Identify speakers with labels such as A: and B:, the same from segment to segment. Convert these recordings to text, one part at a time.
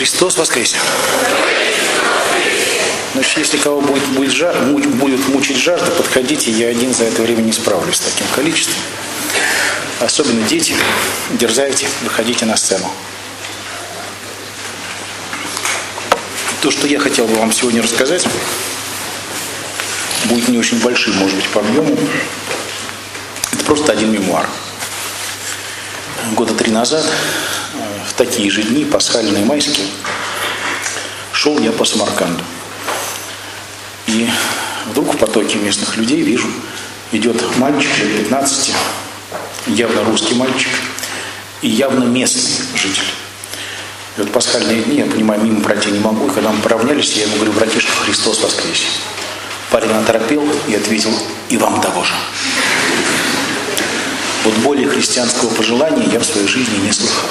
A: Христос воскресе! Значит, если кого будет мучить жажда, подходите, я один за это время не справлюсь с таким количеством. Особенно дети, дерзайте, выходите на сцену. То, что я хотел бы вам сегодня рассказать, будет не очень большим, может быть, по объему. Это просто один мемуар. Года 3 назад, в такие же дни, пасхальные, майские, шел я по Самарканду. И вдруг в потоке местных людей вижу, идет мальчик лет 15, явно русский мальчик и явно местный житель. И вот пасхальные дни, я понимаю, мимо пройти не могу, и когда мы поравнялись, я ему говорю: братишка, Христос воскресе. Парень оторопел и ответил: и вам того же. Вот более христианского пожелания я в своей жизни не слыхал.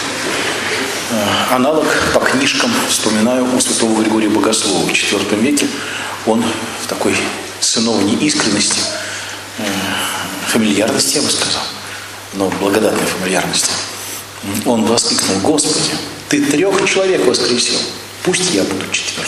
A: Аналог по книжкам вспоминаю у святого Григория Богослова в IV веке. Он в такой сыновней искренности, фамильярности, я бы сказал, но благодатной фамильярности, он воскликнул: Господи, Ты 3 человек воскресил, пусть я буду 4-м.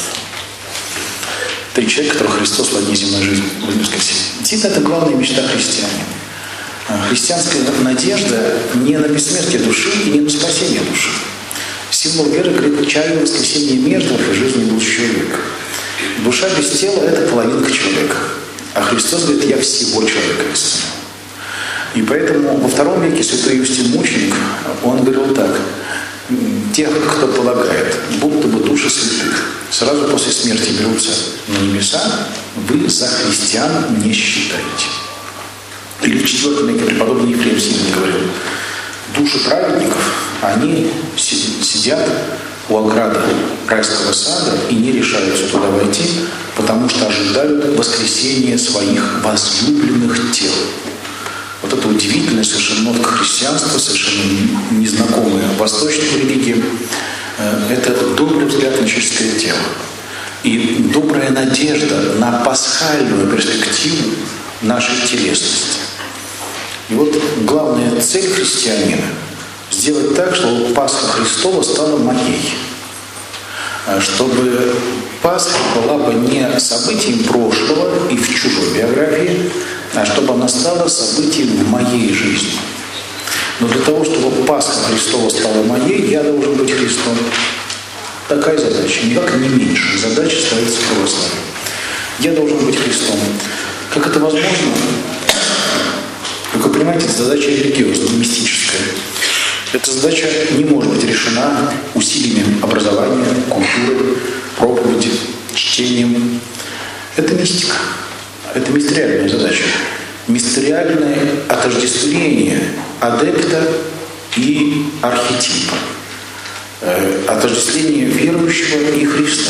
A: 3 человека, которых Христос в одни земной жизни воскресил. Действительно, это главная мечта христианина. Христианская надежда не на бессмертие души и не на спасение души. Символ веры говорит: чаю воскресения мертвых и жизни будущего века. Душа без тела – это половинка человека. А Христос говорит: я всего человека исцелю. И поэтому во II веке святой Юстин Мученик, он говорил так: тех, кто полагает, будто бы души святых сразу после смерти берутся на небеса, вы за христиан не считаете. Или в IV веке преподобный Ефрем Сильный говорил: души праведников, они сидят у ограды райского сада и не решаются туда войти, потому что ожидают воскресения своих возлюбленных тел. Вот это удивительная совершенно нотка христианства, совершенно незнакомая восточным религиям. Это добрый взгляд на человеческое тело. И добрая надежда на пасхальную перспективу нашей телесности. И вот главная цель христианина – сделать так, чтобы Пасха Христова стала моей. Чтобы Пасха была бы не событием прошлого и в чужой биографии, а чтобы она стала событием в моей жизни. Но для того, чтобы Пасха Христова стала моей, я должен быть Христом. Такая задача, никак не меньше задача ставится в православии. Я должен быть Христом. Как это возможно? Как вы понимаете, это задача религиозная, мистическая. Эта задача не может быть решена усилиями образования, культуры, проповеди, чтением. Это мистика. Это мистериальная задача. Мистериальное отождествление адепта и архетипа. Отождествление верующего и Христа.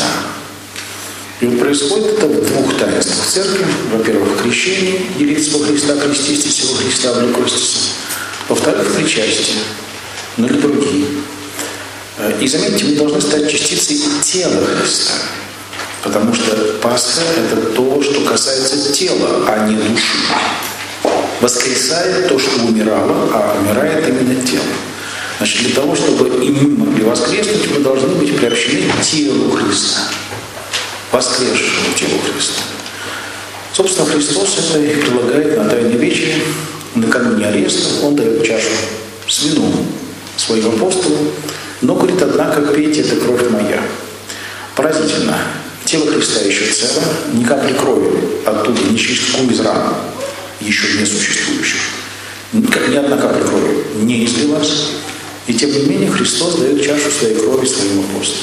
A: И вот происходит это в 2 таинствах церкви. Во-первых, крещение, делиться во Христа, креститесь во Христа, облекостись. Во-вторых, причастие на литургии. И заметьте, мы должны стать частицей тела Христа. Потому что Пасха – это то, что касается тела, а не души. Воскресает то, что умирало, а умирает именно тело. Значит, для того, чтобы и мы могли воскреснуть, мы должны быть приобщены к телу Христа. Воскресшему телу Христа. Собственно, Христос это и предлагает на Тайной вечере. Накануне ареста Он дает чашу с вином своим апостолам, но говорит: однако, пейте, это кровь моя. Поразительно. Тело Христа еще цело, ни капли крови оттуда, ни чистку из ран, еще не существующих. Ни одна капля крови не излилась. И тем не менее Христос дает чашу своей крови своим апостолам.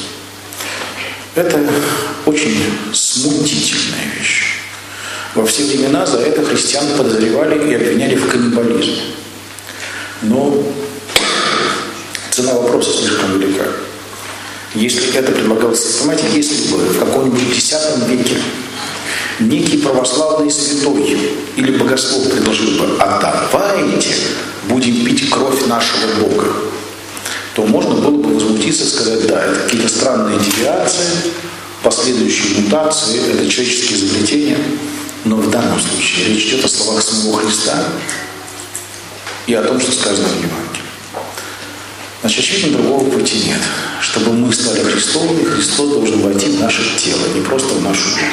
A: Это очень смутительная вещь. Во все времена за это христиан подозревали и обвиняли в каннибализме. Но цена вопроса слишком велика. Если это предлагалось, понимаете, если бы в каком-нибудь X веке некий православный святой или богослов предложил бы: а давайте будем пить кровь нашего Бога, то можно было бы возмутиться и сказать: да, это какие-то странные девиации, последующие мутации, это человеческие изобретения. Но в данном случае речь идет о словах самого Христа и о том, что сказано в Евангелии. Значит, очевидно, другого пути нет. чтобы мы стали Христовыми, Христос должен войти в наше тело, не просто в нашу душу.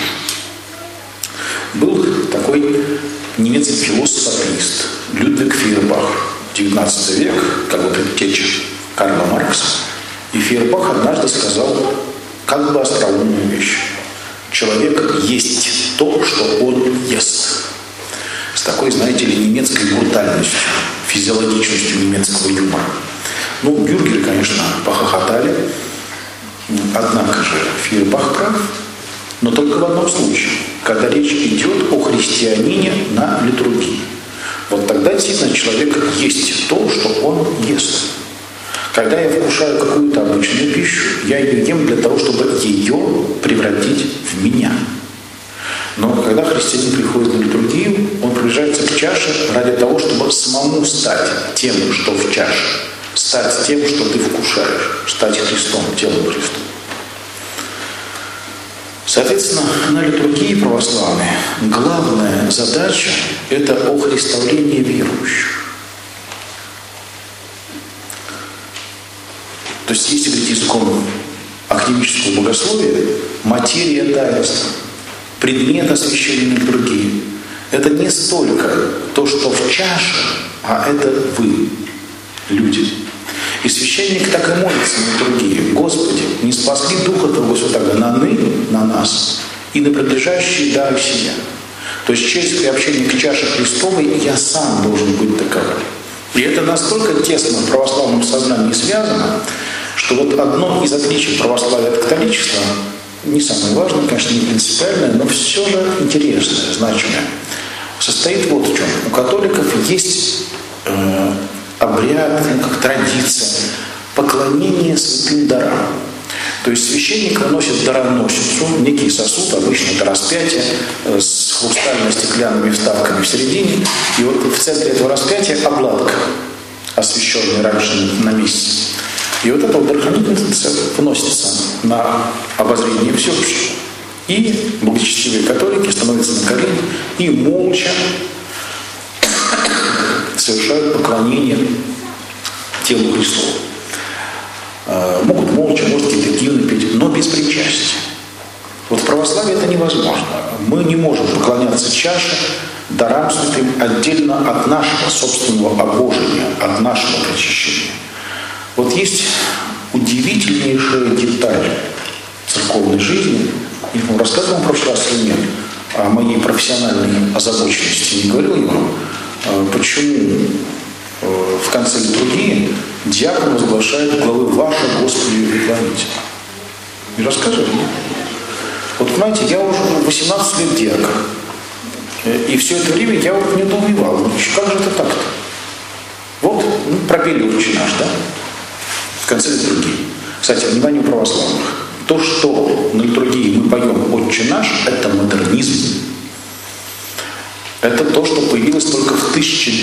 A: Был такой немецкий философ-атеист Людвиг Фейербах, 19 век, как бы предтеча Карла Маркса. И Фейербах однажды сказал как бы остроумную вещь. Человек есть то, что он ест. С такой, знаете ли, немецкой брутальностью, физиологичностью немецкого юмора. Ну, бюргеры, конечно, похохотали. Однако же Фейербах прав. Но только в одном случае, когда речь идет о христианине на литургии. Вот тогда действительно человек есть то, что он ест. Когда я вкушаю какую-то обычную пищу, я ее ем для того, чтобы ее превратить в меня. Но когда христианин приходит на литургию, он приближается к чаше ради того, чтобы самому стать тем, что в чаше. Стать тем, что ты вкушаешь. Стать Христом, телом Христа. Соответственно, на литургии православной главная задача – это охристовление верующих. То есть, если говорить языком академического богословия, материя таинства, предмет освящения литургии – это не столько то, что в чаше, а это вы, люди. И священник так и молится на литургии: Господи, не спасли Духа Твоего Святого на нас и на предлежащие дары сия. То есть через приобщение к чаше Христовой я сам должен быть таковым. И это настолько тесно в православном сознании связано, что вот одно из отличий православия от католичества, не самое важное, конечно, не принципиальное, но все же интересное, значимое, состоит вот в чем. У католиков есть обряд, как традиция, поклонение святым дарам. То есть священник выносит дароносицу, некий сосуд, обычно это распятие, с хрустально-стеклянными вставками в середине, и вот в центре этого распятия обладка, освященная раньше на месяц. И вот эта дарохранительница выносится на обозрение всеобщее. И благочестивые католики становятся на колени и молча совершают поклонение телу Христову. Могут молча, может какие-то гимны петь, но без причастия. Вот в православии это невозможно. Мы не можем поклоняться чаше, дарам святым отдельно от нашего собственного обожения, от нашего причащения. Вот есть удивительнейшая деталь церковной жизни. Я вам рассказывал в прошлый раз или нет о моей профессиональной озабоченности. Не говорил ему, почему в конце литургии диакон возглашает главы «Ваше, Господи, преклоните». Не рассказывали? Вот понимаете, я уже 18 лет диакон. И все это время я вот недоумевал. Как же это так-то? Вот, пропели «Отче наш», да? В конце литургии. Кстати, внимание у православных. То, что на литургии мы поем «Отче наш», это модернизм. Это то, что появилось только в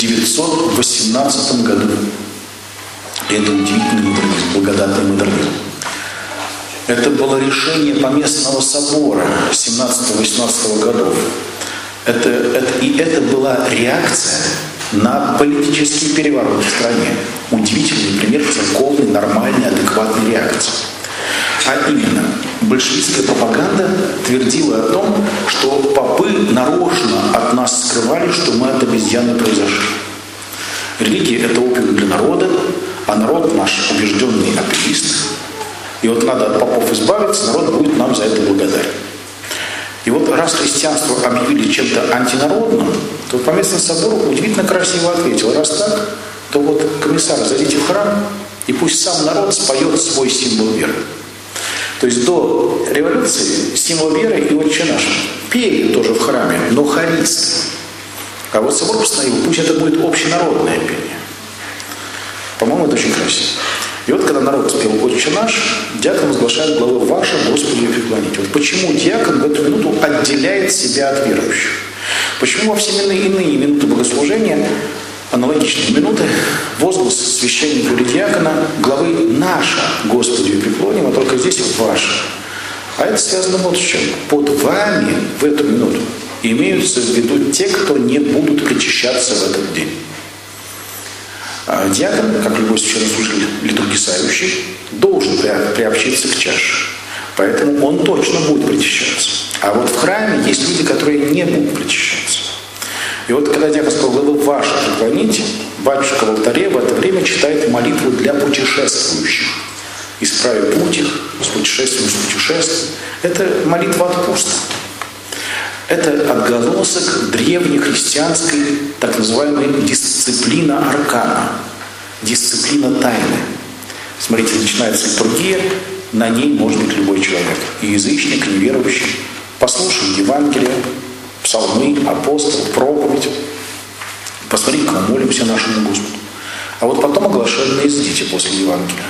A: 1918 году. И это удивительный модернизм, благодатный модернизм. Это было решение Поместного собора 17-18 годов. И это была реакция на политический переворот в стране. Удивительный пример церковной, нормальной, адекватной реакции. А именно, большевистская пропаганда твердила о том, что попы нарочно от нас скрывали, что мы от обезьяны произошли. Религия – это опиум для народа, а народ наш убежденный атеист. И вот надо от попов избавиться, народ будет нам за это благодарен. И вот раз христианство объявили чем-то антинародным, то Поместный собор удивительно красиво ответил: раз так, то вот, комиссар, зайдите в храм, и пусть сам народ споет свой символ веры. То есть до революции символ веры и «Отче наш» пели тоже в храме, но хористы. А вот собор постановил, пусть это будет общенародное пение. По-моему, это очень красиво. И вот когда народ спел «Отче наш», диакон возглашает главы «Ваше, Господи, преклоните». Вот почему диакон в эту минуту отделяет себя от верующих? Почему во все иные минуты богослужения, аналогичные минуты, возглас священника или диакона главы «Наша, Господи, преклоним», а только здесь «Ваше». А это связано вот с чем. Под вами в эту минуту имеются в виду те, кто не будут причащаться в этот день. Диакон, как любой священнослужитель литургисающий, должен приобщиться к чаше. Поэтому он точно будет причащаться. А вот в храме есть люди, которые не будут причащаться. И вот когда диакон сказал: «Вы ваши преклоните», батюшка в алтаре в это время читает молитву для путешествующих. «Исправи путь их, с путешествием, с путешествием». Это молитва отпуска. Это отголосок древнехристианской так называемой дисциплина аркана, дисциплина тайны. Смотрите, начинается литургия, на ней может быть любой человек. И язычник, и неверующий. Послушаем Евангелие, псалмы, апостол, проповедь. Посмотрим, как мы молимся нашему Господу. А вот потом оглашаем наизусть после Евангелия.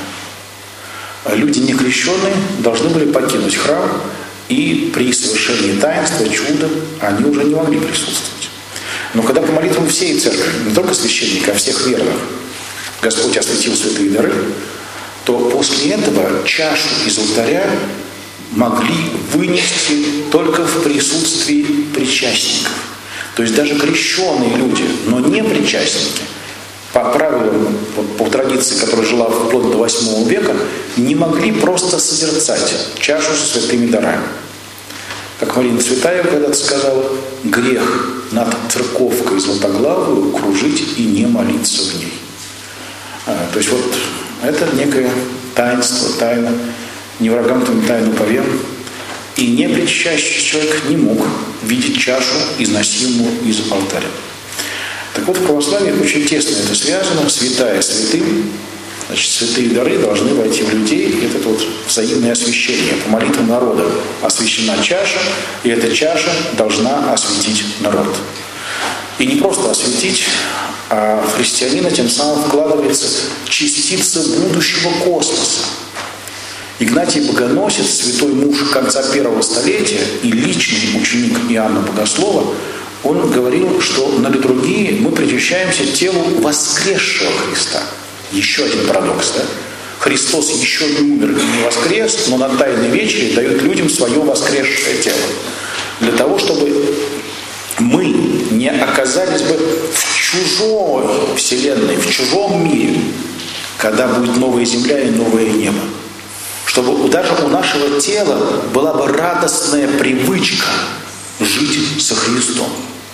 A: Люди некрещенные должны были покинуть храм, и при совершении таинства, чуда, они уже не могли присутствовать. Но когда по молитвам всей церкви, не только священника, а всех верных, Господь осветил святые дары, то после этого чашу из алтаря могли вынести только в присутствии причастников. То есть даже крещенные люди, но не причастники, по правилам, по традиции, которая жила вплоть до 8 века, не могли просто созерцать чашу со святыми дарами. Как Марина Цветаева когда-то сказала: «Грех над церковкой златоглавую кружить и не молиться в ней». То есть вот это некое таинство, тайна, не врагам твоим тайну повем. И не причащающийся человек не мог видеть чашу, износимую из алтаря. Так вот, в православии очень тесно это связано. Святая святым, значит, святые дары должны войти в людей. И это вот взаимное освящение. По молитвам народа освящена чаша, и эта чаша должна осветить народ. И не просто осветить, а в христианина тем самым вкладывается частица будущего космоса. Игнатий Богоносец, святой муж конца первого столетия и личный ученик Иоанна Богослова, он говорил, что на литургии мы причащаемся телу воскресшего Христа. Еще один парадокс, да? Христос еще не умер и не воскрес, но на Тайной вечере дает людям свое воскресшее тело. Для того, чтобы мы не оказались бы в чужой вселенной, в чужом мире, когда будет новая земля и новое небо. Чтобы даже у нашего тела была бы радостная привычка жить со Христом.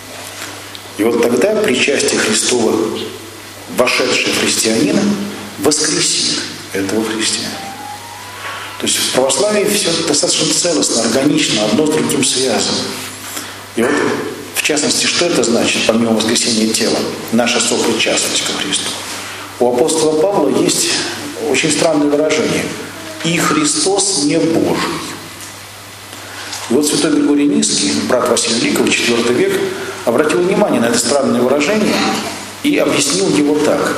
A: И вот тогда причастие Христова, вошедшее в христианина, воскресит этого христианина. То есть в православии все достаточно целостно, органично, одно с другим связано. И вот, в частности, что это значит, помимо воскресения тела? Наша сопричастность ко Христу. У апостола Павла есть очень странное выражение: «И Христос не Божий». И вот святой Григорий Низкий, брат Василия Великого, IV век, обратил внимание на это странное выражение и объяснил его так: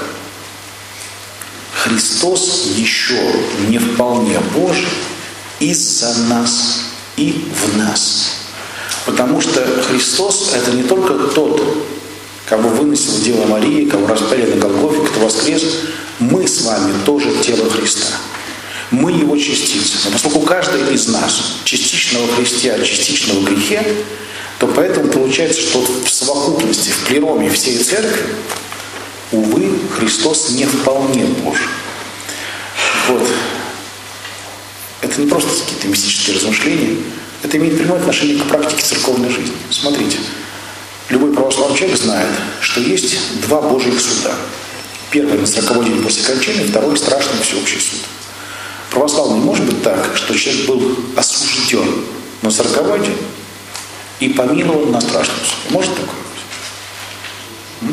A: Христос еще не вполне Божий из-за нас и в нас. Потому что Христос — это не только тот, кого выносил Дева Мария, кого распяли на Голгофе, кто воскрес. Мы с вами тоже тело Христа. Мы его частицы. Но поскольку каждый из нас частично во Христе, а частично во грехе, то поэтому получается, что в совокупности, в плероме всей церкви, увы, Христос не вполне Божий. Вот. Это не просто какие-то мистические размышления, это имеет прямое отношение к практике церковной жизни. Смотрите, любой православный человек знает, что есть два Божьих суда. Первый на 40-й день после кончины, второй страшный всеобщий суд. Православный может быть так, что человек был осужден на 40-й день и помилован на страшном суде. Может такое быть?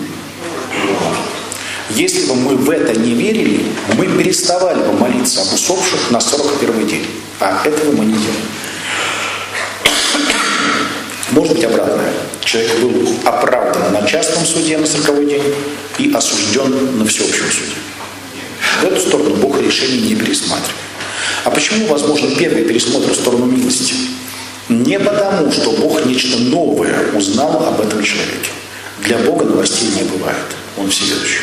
A: Если бы мы в это не верили, мы переставали бы молиться об усопших на 41-й день. А этого мы не делаем. Может быть обратное. Человек был оправдан на частном суде на 40-й день и осужден на всеобщем суде. В эту сторону Бог решений не пересматривает. А почему возможен первый пересмотр в сторону милости? Не потому, что Бог нечто новое узнал об этом человеке. Для Бога новостей не бывает. Он всеведущий.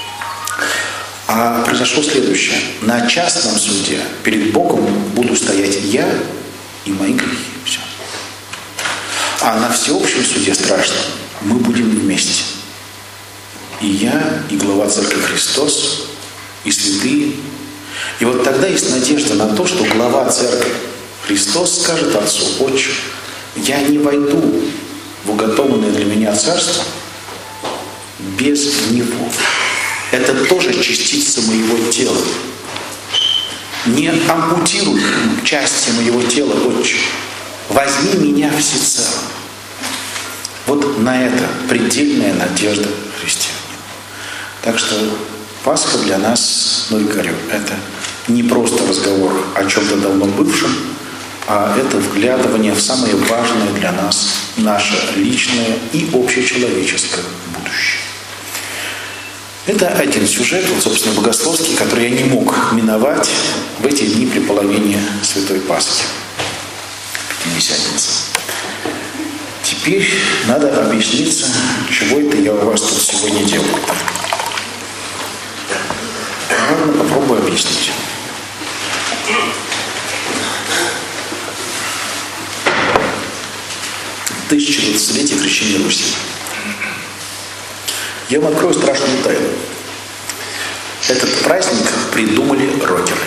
A: А произошло следующее. На частном суде перед Богом буду стоять я и мои грехи. Все. А на всеобщем суде страшно. Мы будем вместе. и я, и глава Церкви Христос, и святые. И вот тогда есть надежда на то, что глава Церкви Христос скажет Отцу: Отче, я не войду в уготованное для меня царство без Него. Это тоже частица моего тела. Не ампутируй части моего тела, Отче. Возьми меня всецело. Вот на это предельная надежда христианина. Так что Пасха для нас, ну и говорю, это не просто разговор о чем-то давно бывшем, а это вглядывание в самое важное для нас, наше личное и общечеловеческое будущее. Это один сюжет, вот, собственно, богословский, который я не мог миновать в эти дни при половине Святой Пасхи, Пятидесятницы. Теперь надо объясниться, чего это я у вас тут сегодня делаю. Ладно, попробую объяснить. Тысячелетие крещения Руси. Я вам открою страшную тайну. Этот праздник придумали рокеры.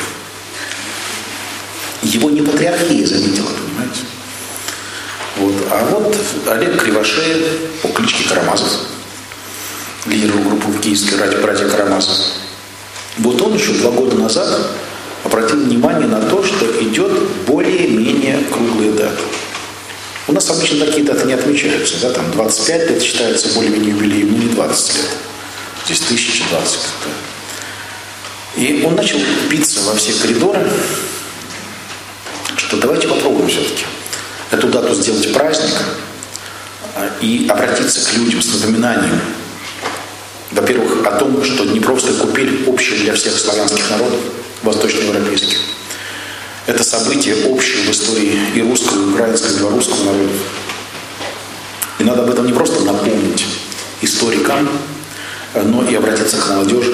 A: Его не патриархия заметила, понимаете? Вот. А вот Олег Кривошеев по кличке Карамазов, лидер группы в Киевской братья Карамазов. Вот он еще 2 года назад обратил внимание на то, что идет более-менее круглая дата. У нас обычно такие даты не отмечаются, да, там 25 лет считается более-менее юбилеем, но не 20 лет. Здесь 1020 как-то. И он начал биться во все коридоры, что давайте попробуем все-таки эту дату сделать праздник и обратиться к людям с напоминанием, во-первых, о том, что не просто купили общее для всех славянских народов, восточноевропейских. Это событие общее в истории и русского, и украинского, и белорусского народов. И надо об этом не просто напомнить историкам, но и обратиться к молодежи.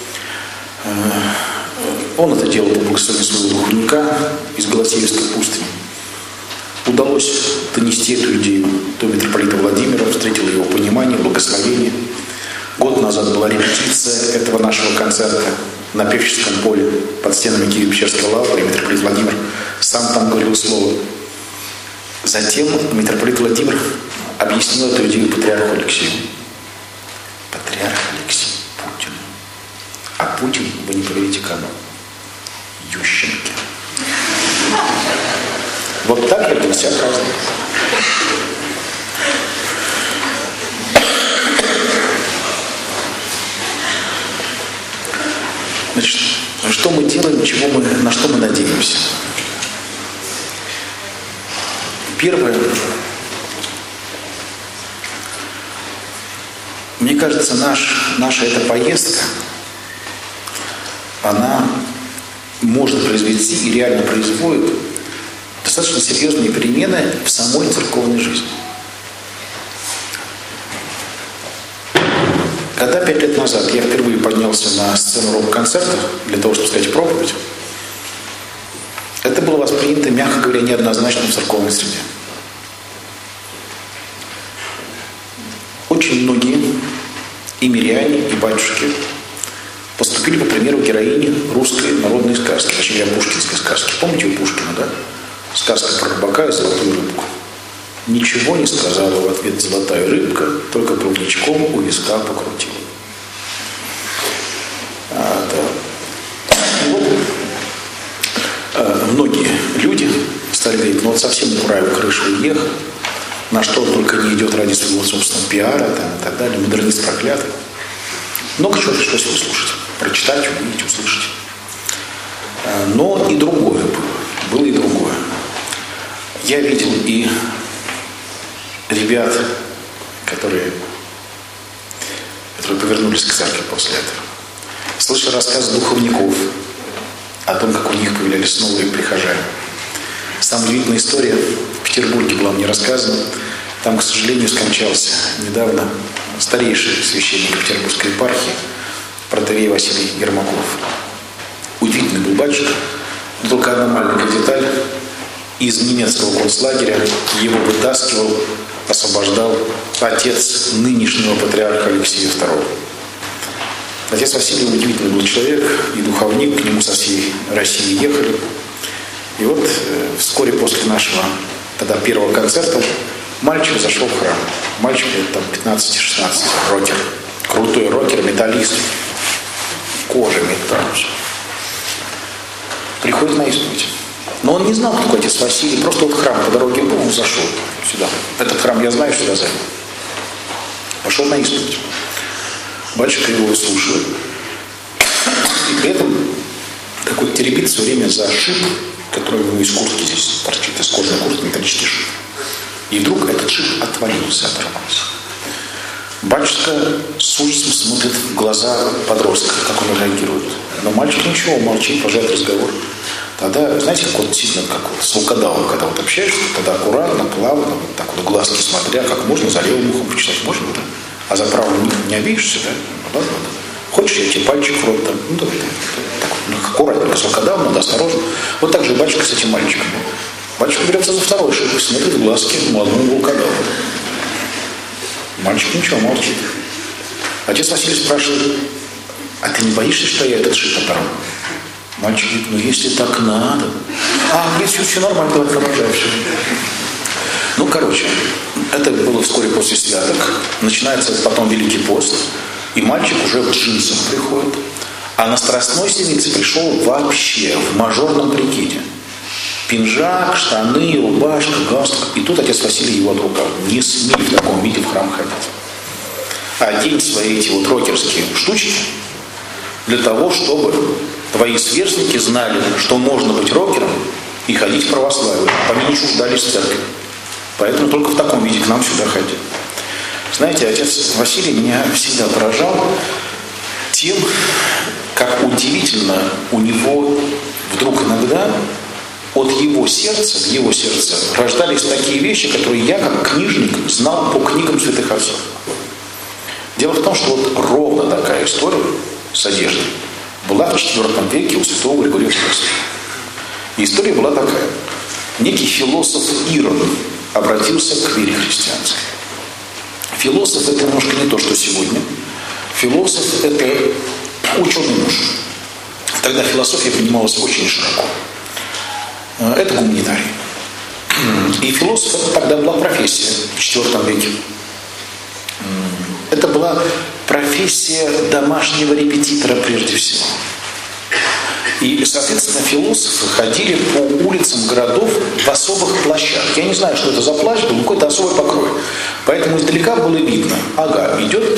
A: Он это делал по благословению своего духовника из Голосеевской пустыни. Удалось донести эту идею до митрополита Владимира, встретил его понимание, благословение. Год назад была репетиция этого нашего концерта на Певческом поле под стенами Киево-Печерской лавры, и митрополит Владимир сам там говорил слово. Затем митрополит Владимир объяснил эту идею патриарху Алексею. Патриарх Алексей Путин. А Путин, вы не поверите кому? Ющенко. Вот так это вся праздник. Значит, что мы делаем, на что мы надеемся? Первое. Мне кажется, наша эта поездка, она может произвести и реально производит достаточно серьезные перемены в самой церковной жизни. Когда 5 лет назад я впервые поднялся на сцену рок-концерта для того, чтобы сказать проповедь, это было воспринято, мягко говоря, неоднозначно в церковной среде. Очень многие и миряне, и батюшки поступили по примеру героини русской народной сказки, точнее, пушкинской сказки. Помните у Пушкина, да? Сказка про рыбака и золотую рыбку. Ничего не сказала в ответ золотая рыбка, только плавничком у виска покрутила. Многие люди стали говорить, ну вот совсем Мураев крышу уехал, на что он только не идет ради своего собственного пиара там, и так далее, модернист проклятый. Много чего пришлось выслушать, прочитать, увидеть, услышать. Но и другое было и другое. Я видел и ребят, которые повернулись к церкви после этого. Слышал рассказы духовников о том, как у них появлялись новые прихожане. Самая удивительная история в Петербурге была мне рассказана. Там, к сожалению, скончался недавно старейший священник Петербургской епархии, протоиерей Василий Ермаков. Удивительный был батюшка, но только одна маленькая деталь. Из немецкого концлагеря его вытаскивал, освобождал отец нынешнего патриарха Алексея II. Отец Василий удивительный был человек, и духовник, к нему со всей России ехали. И вот вскоре после нашего тогда первого концерта мальчик зашел в храм. Мальчик лет там 15-16, рокер. Крутой рокер, металлист. Кожа металл. Приходит на исповедь. Но он не знал, кто такой отец Василий. Просто вот храм по дороге был, он зашел сюда. Этот храм я знаю, сюда зайду. Пошел на исповедь. Батюшка его слушает. И при этом такой теребит все время за шип, который у него из куртки здесь торчит, из кожаной куртки металлический шип. И вдруг этот шип отвалился, оторвался. Батюшка с ужасом смотрит в глаза подростка, как он реагирует. Но мальчик ничего, молчит, продолжает разговор. Тогда, знаете, как вот действительно, как вот с волкодавом, когда вот общаешься, тогда аккуратно, плавно, вот так вот глазки смотря, как можно за левым ухом почитать, можно, да? А за правым не обидишься, да? Ладно, ладно. Хочешь, я тебе пальчик в рот там? Ну, давай, так вот, ну, аккуратненько, с волкодавом, надо осторожно. Вот так же и батюшка с этим мальчиком. Батюшка берется за второй шип и смотрит в глазки молодому волкодаву. Мальчик ничего, молчит. Отец Василий спрашивает: а ты не боишься, что я этот шип оторву? Мальчик говорит: ну если так надо. Говорит, все нормально, давай продолжай. Ну, короче, это было вскоре после святок. Начинается потом Великий пост. И мальчик уже в джинсах приходит. А на Страстной Седмице пришел вообще в мажорном прикиде. Пинжак, штаны, рубашка, галстук. И тут отец Василий его отругал: не смей в таком виде в храм ходить. Одень свои эти вот рокерские штучки для того, чтобы твои сверстники знали, что можно быть рокером и ходить в православие. Они не чуждались в церкви. Поэтому только в таком виде к нам сюда ходили. Знаете, отец Василий меня всегда поражал тем, как удивительно у него вдруг иногда от его сердца, в его сердце рождались такие вещи, которые я, как книжник, знал по книгам святых отцов. Дело в том, что вот ровно такая история с одеждой была в IV веке у святого Григория Спасского. И история была такая. Некий философ Ирод обратился к вере христианской. Философ — это немножко не то, что сегодня. Философ — это ученый муж. Тогда философия понималась очень широко. Это гуманитарий. И философ — это тогда была профессия в IV веке. Это была профессия домашнего репетитора прежде всего. И, соответственно, философы ходили по улицам городов в особых плащах. Я не знаю, что это за плащ был, какой-то особый покрой. Поэтому издалека было видно: ага, идет